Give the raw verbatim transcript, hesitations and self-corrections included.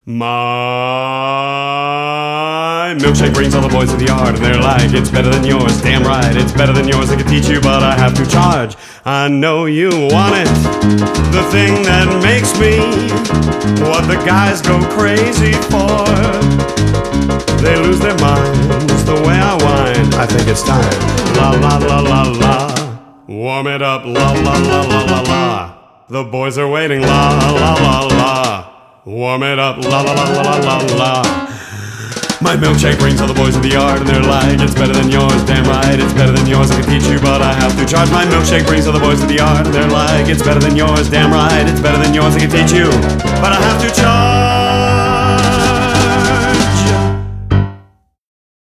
My milkshake brings all the boys to the yard, and they're like, it's better than yours. Damn right, it's better than yours. I could teach you, but I have to charge. I know you want it, the thing that makes me what the guys go crazy for. They lose their minds the way I whine. I think it's time. La la la la la. Warm it up. La la la la la la. The boys are waiting. La la la la. Warm it up. La la la la la la la. My milkshake brings all the boys to the yard, and they're like, it's better than yours. Damn right, it's better than yours. I can teach you, but I have to charge. My milkshake brings all the boys to the yard, and they're like, it's better than yours. Damn right, it's better than yours. I can teach you, but I have to charge.